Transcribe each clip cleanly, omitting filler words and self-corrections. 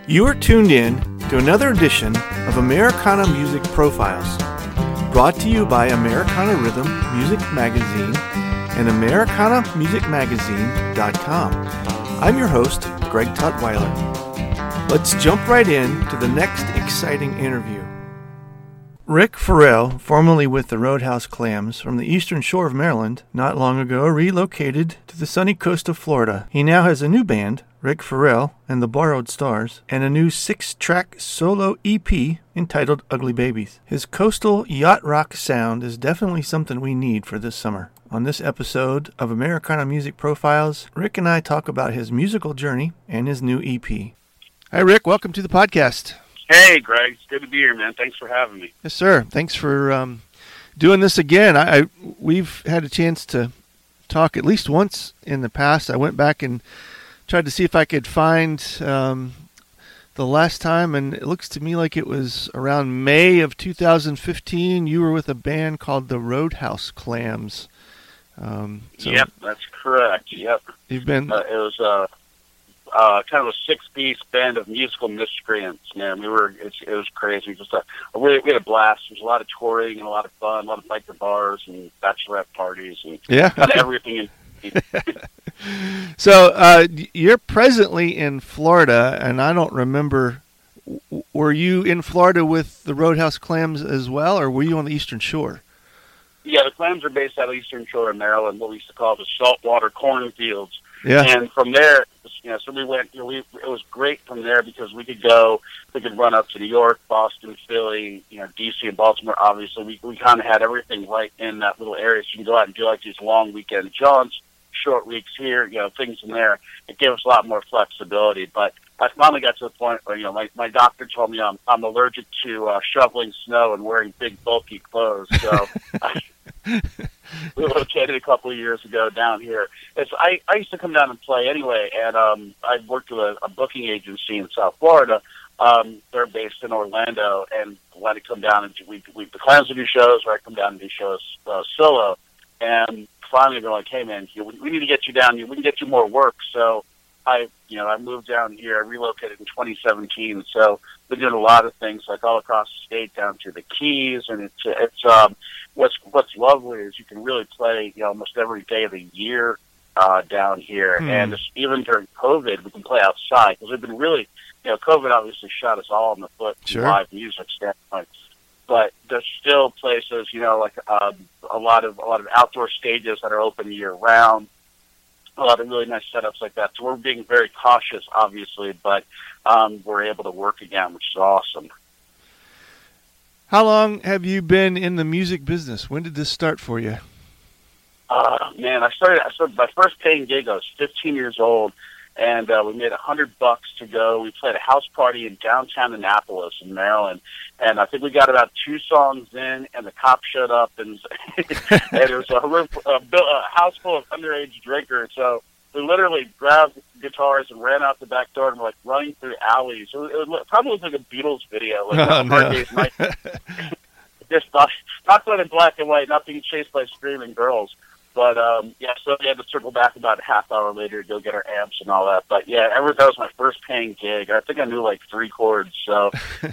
You are tuned in to another edition of Americana Music Profiles, brought to you by Americana Rhythm Music Magazine and AmericanaMusicMagazine.com. I'm your host, Greg Tutwiler. Let's jump right in to the next exciting interview. Rick Farrell, formerly with the Roadhouse Clams from the Eastern Shore of Maryland, not long ago relocated to the sunny coast of Florida. He now has a new band, Rick Farrell and the Borrowed Stars, and a new 6-track solo EP entitled Ugly Babies. His coastal yacht rock sound is definitely something we need for this summer. On this episode of Americana Music Profiles, Rick and I talk about his musical journey and his new EP. Hi, Rick. Welcome to the podcast. Hey, Greg. It's good to be here, man. Thanks for having me. Yes, sir. Thanks for doing this again. We've had a chance to talk at least once in the past. I went back and tried to see if I could find the last time, and it looks to me like it was around May of 2015. You were with a band called the Roadhouse Clams. Yep, that's correct. Yep. You've been. It was kind of a 6-piece band of musical miscreants. Man, it was crazy. We had a blast. There was a lot of touring and a lot of fun, a lot of biker bars and bachelorette parties and kind of everything. So you're presently in Florida, and I don't remember. Were you in Florida with the Roadhouse Clams as well, or were you on the Eastern Shore? Yeah, the Clams are based out of Eastern Shore in Maryland, what we used to call the saltwater cornfields. Yeah. And from there, so we went. It was great from there because we could run up to New York, Boston, Philly, DC, and Baltimore. Obviously, we kind of had everything right in that little area. So you can go out and do like these long weekend jaunts, short weeks here, things in there. It gave us a lot more flexibility. But I finally got to the point where my doctor told me I'm allergic to shoveling snow and wearing big bulky clothes. So. We located a couple of years ago down here. I used to come down and play anyway, and I worked with a booking agency in South Florida. They're based in Orlando, and when I come down and the Clams would do shows, or I come down and do shows solo. And finally, they're like, "Hey, man, we need to get you down. We can get you more work." So I moved down here. I relocated in 2017. So been doing a lot of things like all across the state down to the Keys, and it's what's lovely is you can really play almost every day of the year down here, and even during COVID we can play outside because we've been really COVID obviously shot us all in the foot from live music standpoint, but there's still places like a lot of outdoor stages that are open year round. A lot of really nice setups like that. So we're being very cautious, obviously, but we're able to work again, which is awesome. How long have you been in the music business? When did this start for you? Man, I started my first paying gig. I was 15 years old, and we made $100 to go. We played a house party in downtown Annapolis in Maryland, and I think we got about 2 songs in, and the cops showed up, and it was a house full of underage drinkers. So we literally grabbed guitars and ran out the back door and were running through alleys. It probably looked like a Beatles video, Hard Day's Night. Just not quite in black and white, not being chased by screaming girls. But, so we had to circle back about a half hour later to go get our amps and all that. But, that was my first paying gig. I think I knew 3 chords. So,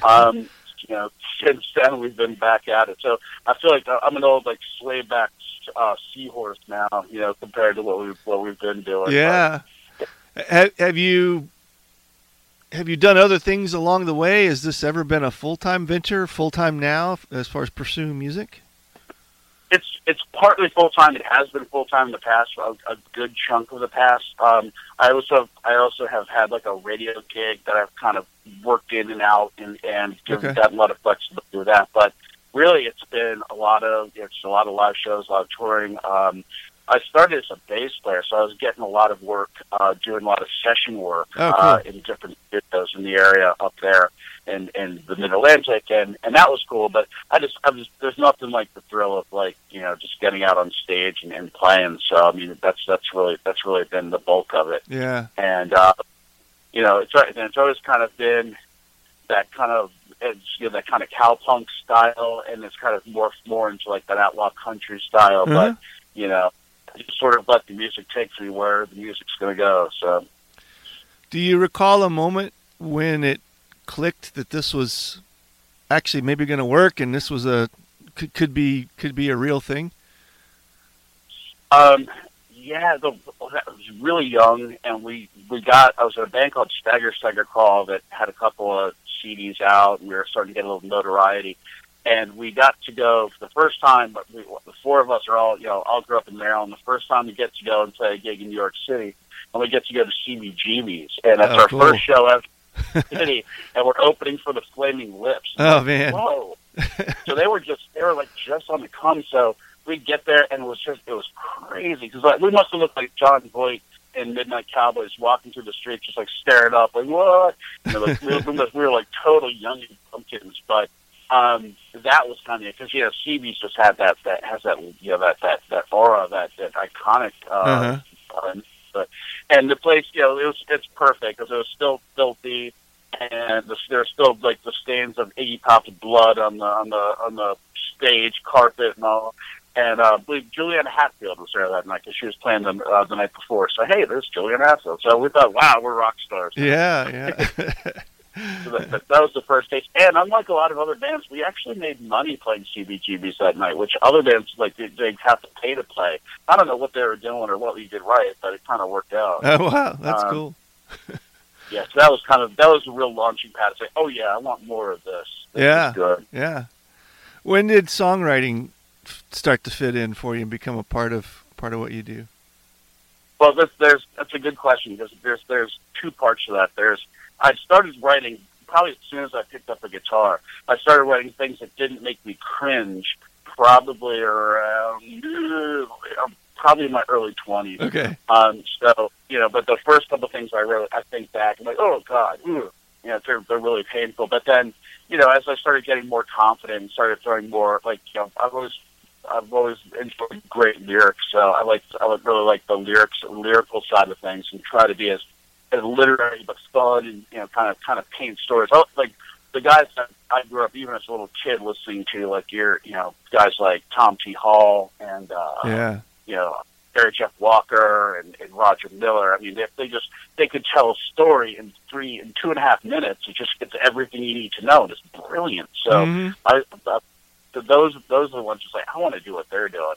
since then we've been back at it. So I feel like I'm an old, sway-back seahorse now, compared to what we've been doing. Yeah. Have you done other things along the way? Has this ever been a full-time venture, full-time now, as far as pursuing music? It's partly full-time. It has been full-time in the past, a good chunk of the past. I also have had a radio gig that I've kind of worked in and out and got a lot of flexibility with that. But really, it's been a lot of live shows, a lot of touring. I started as a bass player, so I was getting a lot of work, doing a lot of session work in different studios in the area up there in the Mid-Atlantic, and that was cool. But there's nothing like the thrill of just getting out on stage and playing. So I mean, that's really been the bulk of it. Yeah. And it's always kind of been that kind of that kind of cowpunk style, and it's kind of morphed more into that outlaw country style. But I just sort of let the music take me where the music's going to go. So, do you recall a moment when it clicked that this was actually maybe going to work and this was could be a real thing? Yeah, I was really young, and I was in a band called Stagger Crawl that had a couple of CDs out, and we were starting to get a little notoriety. And we got to go for the first time, but the four of us are all grew up in Maryland. The first time we get to go and play a gig in New York City, and we get to go to CBGB's. And that's our first show ever in the city, and we're opening for the Flaming Lips. Oh, man. Whoa. So they were just on the come. So we'd get there, and it was crazy. Because we must have looked like John Voight in Midnight Cowboys walking through the streets, just like staring up, like, what? We were like total young pumpkins, but that was kind of, because CB's just had that aura, that iconic. And the place, it's perfect because it was still filthy, and there's still like the stains of Iggy Pop's blood on the stage carpet and all. And I believe Juliana Hatfield was there that night because she was playing the night before. So hey, there's Juliana Hatfield. So we thought, wow, we're rock stars. Yeah. So that was the first taste. And unlike a lot of other bands, we actually made money playing CBGBs that night, which other bands, like, they have to pay to play. I don't know what they were doing or what we did right, but it kind of worked out. Oh, wow. That's cool. Yeah, so that was a real launching pad to say, oh, yeah, I want more of this. This is good. Yeah. When did songwriting start to fit in for you and become a part of what you do? Well, that's a good question, because there's two parts to that. I started writing probably as soon as I picked up a guitar. I started writing things that didn't make me cringe, probably around probably in my early 20s. Okay. So but the first couple of things I wrote, I think back, I'm like, oh God, they're really painful. But then, as I started getting more confident and started throwing more, like, I've always enjoyed great lyrics. So I would really like the lyrical side of things, and try to be as literary but fun, and kind of paint stories. Like the guys that I grew up, even as a little kid, listening to, like guys like Tom T. Hall and Harry Jeff Walker and Roger Miller. I mean, they could tell a story in 2.5 minutes. It just gets everything you need to know. And it's brilliant. So those are the ones just like, I want to do what they're doing.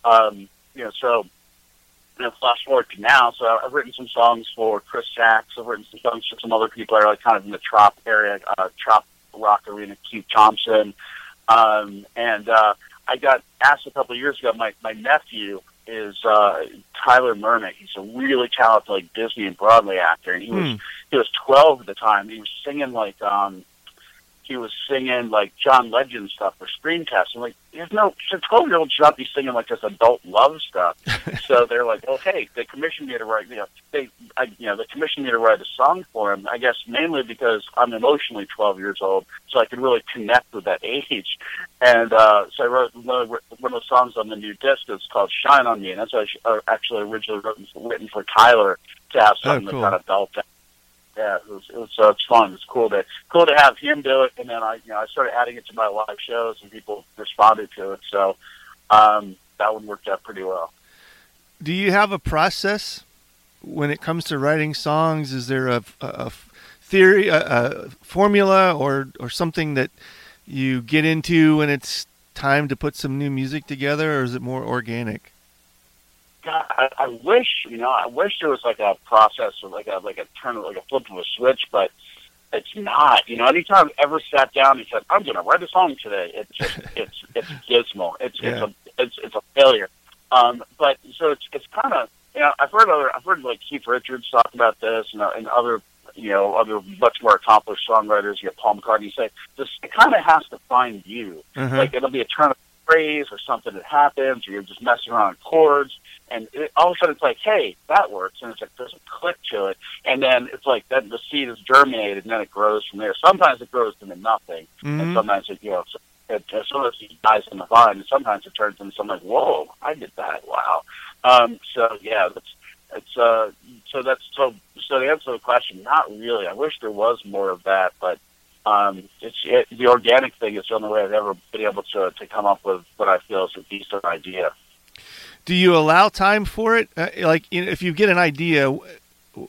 Flash forward to now, so I've written some songs for Chris Sachs. I've written some songs for some other people that are like kind of in the trop area, trop rock arena, Keith Thompson. And I got asked a couple of years ago, my nephew is Tyler Murnick. He's a really talented, like, Disney and Broadway actor, and he was 12 at the time. He was singing like John Legend stuff for Screen Test. I'm like, 12-year-old should not be singing like this adult love stuff. So they're like, okay, they commissioned me to write. They commissioned me to write a song for him. I guess mainly because I'm emotionally 12 years old, so I could really connect with that age. And so I wrote one of the songs on the new disc. It's called "Shine on Me," and that's actually originally written for Tyler to have something to kind of belt out. Yeah, it's fun. It's cool to have him do it, and then I started adding it to my live shows, and people responded to it. So that one worked out pretty well. Do you have a process when it comes to writing songs? Is there a theory, a formula, or something that you get into when it's time to put some new music together, or is it more organic? God, I wish there was like a process or like a turn, like a flip of a switch, but it's not. Anytime I've ever sat down and said, I'm going to write a song today, it's dismal. It's a failure. But so it's kind of, I've heard like Keith Richards talk about this, and other much more accomplished songwriters, Paul McCartney, say this. It kind of has to find you. Like, it'll be a turn of phrase or something that happens, or you're just messing around with chords, and all of a sudden it's like, hey, that works, and it's like there's a click to it, and then it's like then the seed is germinated, and then it grows from there. Sometimes it grows into nothing, and sometimes it sometimes it dies in the vine, and sometimes it turns into something like, whoa, I did that, wow. So yeah, so the answer to the question, not really. I wish there was more of that, but the organic thing is the only way I've ever been able to come up with what I feel is a decent idea. Do you allow time for it? If you get an idea,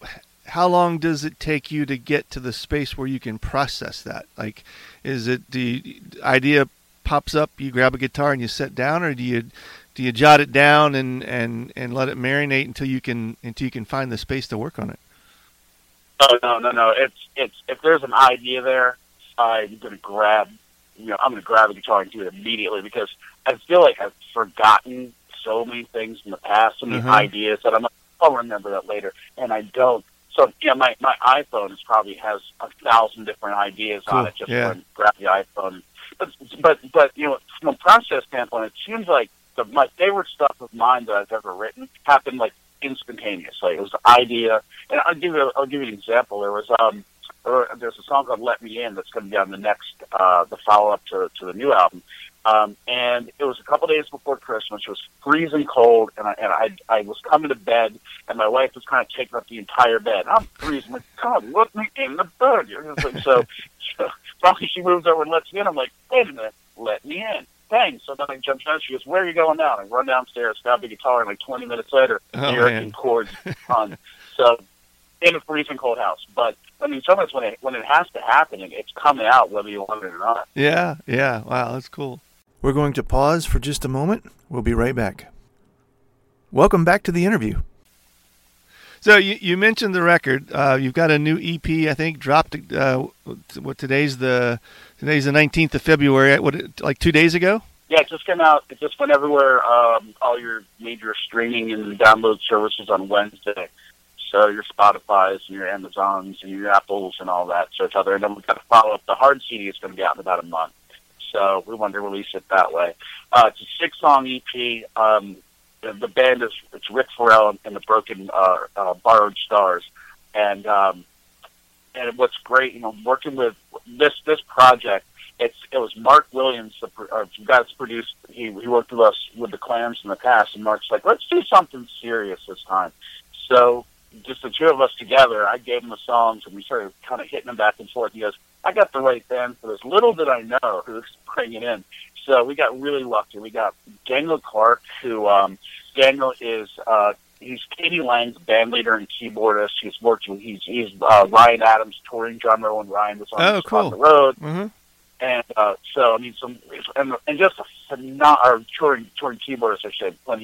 how long does it take you to get to the space where you can process that? Like, is it the idea pops up, you grab a guitar and you sit down, or do you jot it down and let it marinate until you can find the space to work on it? Oh, no. It's if there's an idea there, I'm gonna grab the guitar and do it immediately, because I feel like I've forgotten so many things in the past, so many ideas that I'll remember that later, and I don't. So my iPhone probably has 1,000 different ideas on it just when I grab the iPhone. But from a process standpoint, it seems like my favorite stuff of mine that I've ever written happened like instantaneously. It was the idea, and I'll give you an example. There's a song called "Let Me In" that's going to be on the next the follow up to the new album. And it was a couple days before Christmas. It was freezing cold, and I was coming to bed, and my wife was kind of taking up the entire bed. I'm freezing. I'm like, God, let me in the bed. So finally she moves over and lets me in. I'm like, wait a minute, let me in. Thanks. So then I jump down. She goes, where are you going now? And I run downstairs, grab the guitar, and like 20 minutes later, and chords on. So in a freezing cold house. But I mean, sometimes when it has to happen, it's coming out whether you want it or not. Yeah. Wow, that's cool. We're going to pause for just a moment. We'll be right back. Welcome back to the interview. So you mentioned the record. You've got a new EP, I think, dropped. Today's the 19th of February. Like 2 days ago? Yeah, it just came out. It just went everywhere. All your major streaming and download services on Wednesday. So your Spotify's and your Amazons and your Apples and all that. So it's out there. And then we've got to follow up. The hard CD is going to be out in about a month. So we wanted to release it that way. It's a 6-song EP. The band it's Rick Farrell and the Broken Borrowed Stars, and what's great, working with this project. It was Mark Williams, the guy that's produced. He worked with us with the Clams in the past, and Mark's like, let's do something serious this time. So just the two of us together, I gave him the songs, and we started kind of hitting them back and forth. He goes, I got the right band for this. Little did I know who was bringing in. So we got really lucky. We got Daniel Clark, who Daniel is he's Katie Lang's band leader and keyboardist. He's Ryan Adams' touring drummer when Ryan was on the road. Mm-hmm. And so I mean and just a phenomenal touring keyboardist, I should, when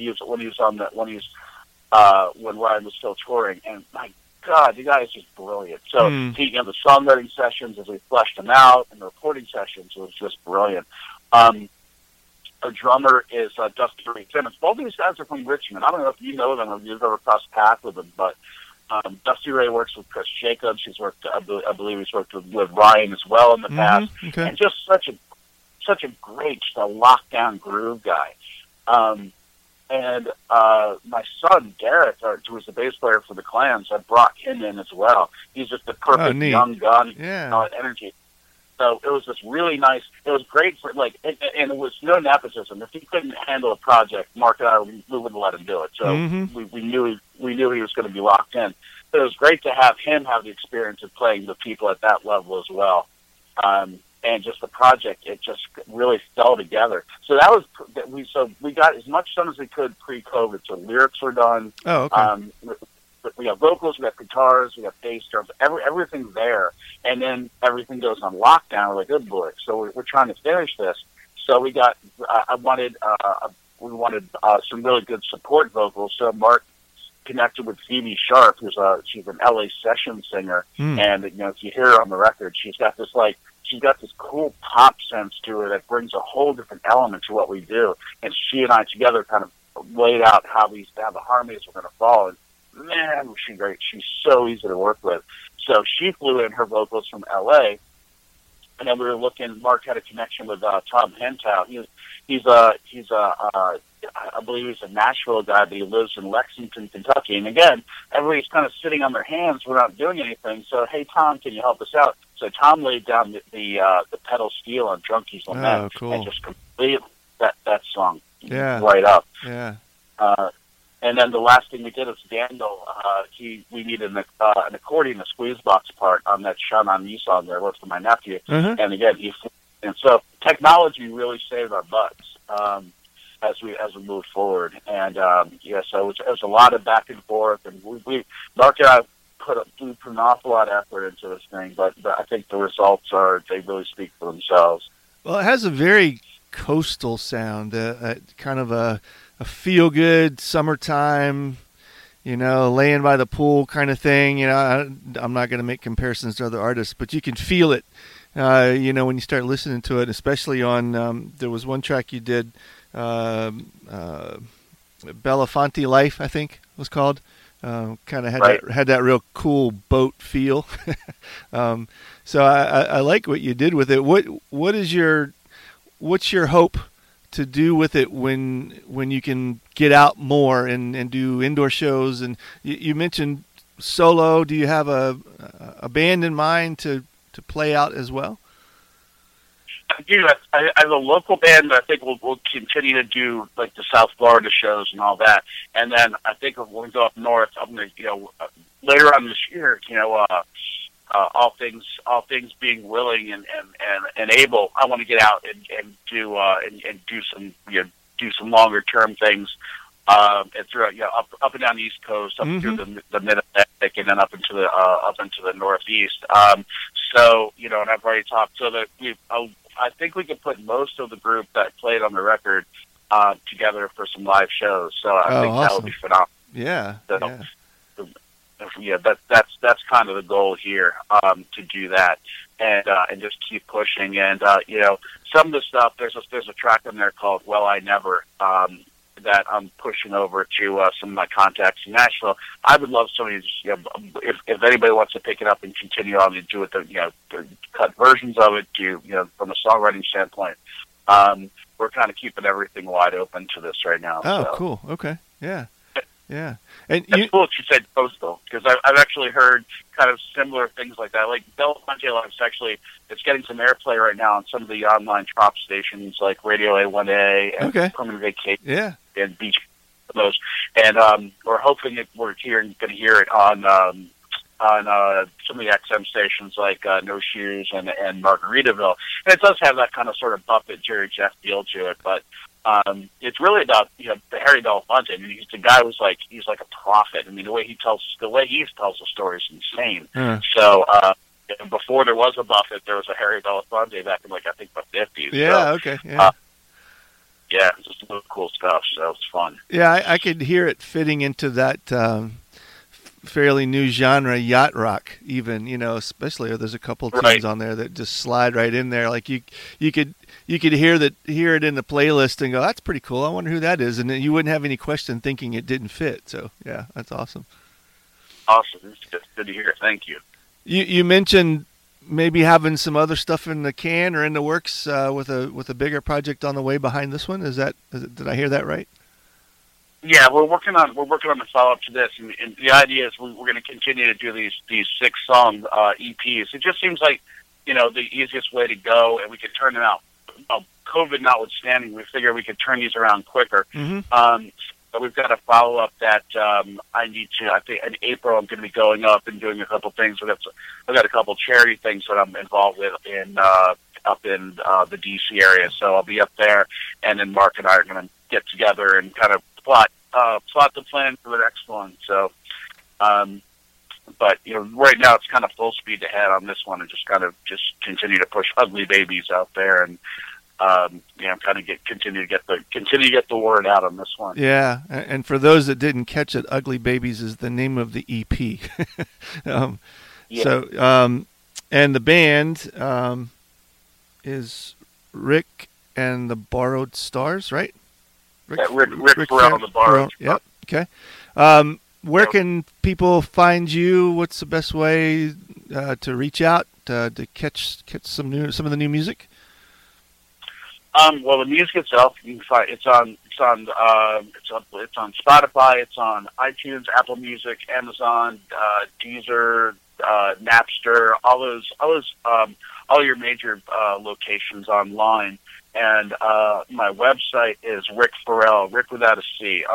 Ryan was still touring, and my God, the guy is just brilliant. So the songwriting sessions as we fleshed them out, and the recording sessions, it was just brilliant. Our drummer is Dusty Ray Simmons. Both of these guys are from Richmond. I don't know if you know them or if you've ever crossed paths with them, but Dusty Ray works with Chris Jacobs. He's worked, I believe, he's worked with Ryan as well in the past, and just such a great, lockdown groove guy. And my son Garrett, who was the bass player for the Clams, I brought him in as well. He's just the perfect young gun, energy. So it was just really nice. It was great for and it was no nepotism. If he couldn't handle a project, Mark and I we wouldn't let him do it. So we knew he was going to be locked in. But it was great to have him have the experience of playing the people at that level as well. And just the project, it just really fell together. So we got as much done as we could pre-COVID. So lyrics were done. Oh, okay. We have vocals, we have guitars, we have bass, drums, everything's there. And then everything goes on lockdown. We're like, good boy. So we're trying to finish this. So we got, we wanted some really good support vocals. So Mark connected with Phoebe Sharp, she's an LA session singer. And, if you hear her on the record, she's got this cool pop sense to her that brings a whole different element to what we do. And she and I together kind of laid out how the harmonies were going to fall. And man, was she great. She's so easy to work with. So she flew in her vocals from LA. And then we were looking, Mark had a connection with Tom Hentow. I believe he's a Nashville guy, but he lives in Lexington, Kentucky. And again, everybody's kind of sitting on their hands. We're not doing anything. So, hey, Tom, can you help us out? So Tom laid down the pedal steel on Drunkie's Lament and just completed that song right up. Yeah. And then the last thing we did was Daniel. We needed an accordion, a squeeze box part on that Shine On Me song there. It was for my nephew. And again, and so technology really saved our butts as we moved forward. And so it was a lot of back and forth. And Mark and I, we put an awful lot of effort into this thing, but I think the results they really speak for themselves. Well, it has a very coastal sound, kind of a feel-good summertime, laying by the pool kind of thing. I'm not going to make comparisons to other artists, but you can feel it, when you start listening to it, especially on, there was one track you did, Belafonte Life, I think it was called. Kind of had that real cool boat feel. So I like what you did with it. What's your hope to do with it when you can get out more and do indoor shows? And you mentioned solo. Do you have a band in mind to play out as well? I do. I have a local band that I think we'll continue to do, like the South Florida shows and all that. And then I think when we go up north, I'm gonna, later on this year, all things being willing and able, I want to get out and do some longer term things, and throughout, up and down the East Coast, up through the Mid Atlantic, and then up into the Northeast. So and I've already talked so that I think we could put most of the group that played on the record together for some live shows. So I think awesome. that would be phenomenal. Yeah. So, that's kind of the goal here, to do that and just keep pushing. And some of the stuff, there's a track on there called "Well I Never" that I'm pushing over to some of my contacts in Nashville. I would love somebody to just, if anybody wants to pick it up and continue on and do it, to cut versions of it to, from a songwriting standpoint. We're kind of keeping everything wide open to this right now. Oh, so. Cool. Okay. Yeah. Yeah. And it's cool that you said coastal, because I've actually heard kind of similar things like that. Like Belafonte Life's it's getting some airplay right now on some of the online trop stations like Radio A1A and Permanent Vacation and Beach those. And we're hoping we're going to hear it on some of the XM stations like No Shoes and Margaritaville. And it does have that kind of sort of Buffett, Jerry Jeff feel to it, but it's really about Harry Belafonte. I mean, he's the guy who's he's like a prophet. I mean, the way he tells the story is insane. So before there was a Buffett, there was a Harry Belafonte back in I think the 50s. Yeah. So, okay. Yeah. It's just really cool stuff. So it's fun. Yeah, I could hear it fitting into that fairly new genre, yacht rock. Even especially there's a couple tunes on there that just slide right in there. Like you could hear it in the playlist and go, that's pretty cool. I wonder who that is, and then you wouldn't have any question thinking it didn't fit. So yeah, that's awesome. Awesome, it's good to hear. Thank you. You mentioned maybe having some other stuff in the can or in the works with a bigger project on the way behind this one. Did I hear that right? Yeah, we're working on the follow up to this, and the idea is we're going to continue to do these 6-song EPs. It just seems like the easiest way to go, and we could turn them out. COVID notwithstanding, we figure we could turn these around quicker. But we've got a follow up that I think in April I'm going to be going up and doing a couple things. I've got a couple charity things that I'm involved with up in the DC area, so I'll be up there, and then Mark and I are going to get together and kind of plot the plan for the next one. So, but right now it's kind of full speed ahead on this one, and just continue to push Ugly Babies out there, and kind of continue to get the word out on this one. Yeah, and for those that didn't catch it, Ugly Babies is the name of the EP. So, and the band is Rick and the Borrowed Stars, right? Rick Farrell and the Borrowed. Yep. Okay. Where can people find you? What's the best way to reach out to catch some of the new music? Well, the music itself, you can find it's on Spotify, it's on iTunes, Apple Music, Amazon, Deezer, Napster, all your major locations online. And my website is Rick Ferrell, Rick without a C,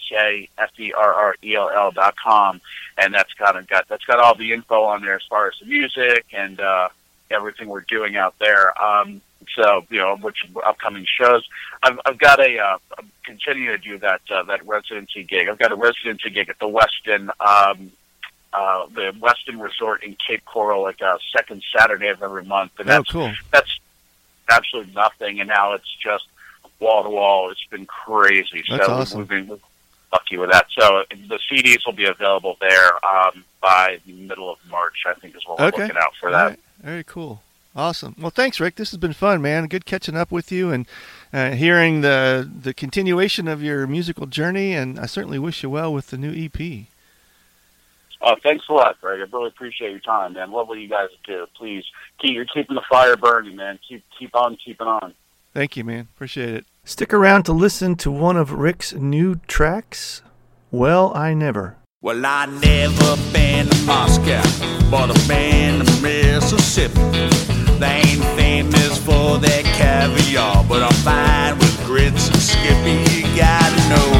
RIKFERRELL.com, and that's got all the info on there as far as the music and everything we're doing out there. So which upcoming shows I've got I'm continuing to do that residency gig. I've got a residency gig at the Westin the Westin Resort in Cape Coral, like second Saturday of every month. And cool. That's absolutely nothing. And now it's just wall to wall. It's been crazy. That's so awesome. We've been lucky with that. So the CDs will be available there by the middle of March, I think is what we're looking out for that. Right. Very cool. Awesome. Well, thanks, Rick. This has been fun, man. Good catching up with you and hearing the continuation of your musical journey, and I certainly wish you well with the new EP. Oh, thanks a lot, Greg. I really appreciate your time, man. Love what you guys do. Please, you're keeping the fire burning, man. Keep on keeping on. Thank you, man. Appreciate it. Stick around to listen to one of Rick's new tracks, Well, I Never. Well, I never been to Moscow, but I've been to Mississippi. They ain't famous for their caviar, but I'm fine with grits and Skippy. You gotta know,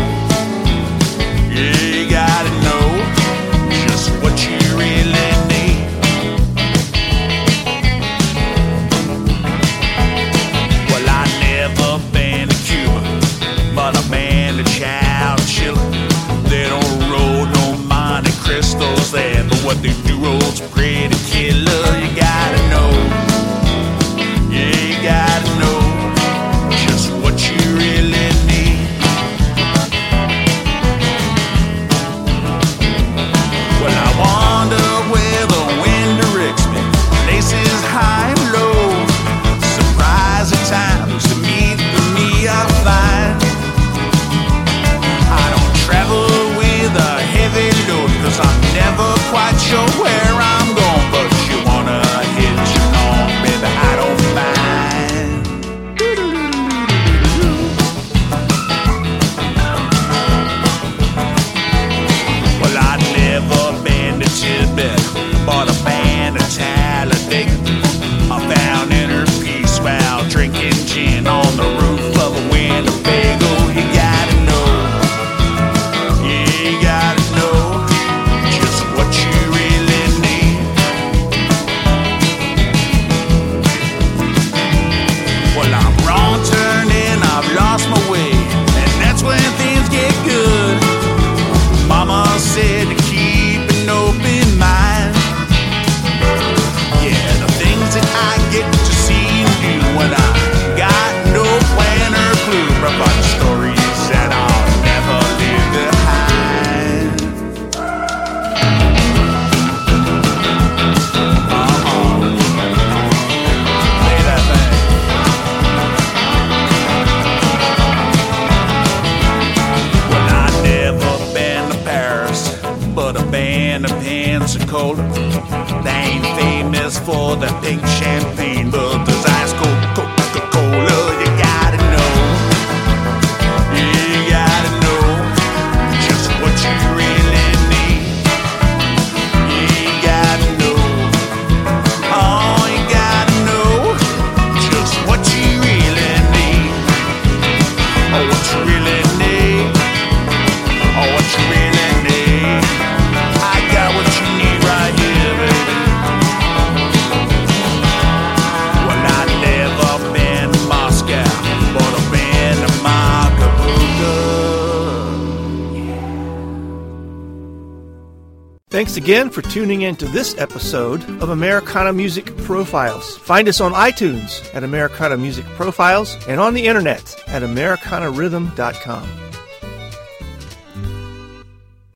you gotta know just what you really need. Well, I never been to Cuba, but I've been to Chow and Chile. They don't roll no Monte Crystals there, but what they do roll's pretty killer. You gotta know, you gotta know just what you really need. Well, I wonder where the wind directs me, places high and low. Surprising times to meet the me I find. I don't travel with a heavy load, 'cause I'm never quite sure where I'm going. But you wanna hitch on, baby, I don't mind. Well, I've never been to Tibet, but I've been to Talladega. I found inner peace while drinking gin on the roof of a Winnebago. You gotta know, you gotta know just what you really need. Well, I'm wrong turning, I've lost my way, and that's when things get good. Mama said to keep an open mind. Yeah, the things that I get to see and do when I got no plan or clue about the stories that I'll never leave behind. Play that thing. Well, I never been to Paris, but I've been to Pensacola. They ain't famous for the pink champagne, but there's ice cold Coca-Cola. You gotta know, you gotta know just what you really need. You gotta know, oh, you gotta know just what you really need. Oh, what you really need. Oh, what you really need. I got what you need right here, baby. Well, I've never been to Moscow, but I've been to Macabuca. Thanks again for tuning in to this episode of Americana Music Profiles. Find us on iTunes at Americana Music Profiles and on the internet at AmericanaRhythm.com.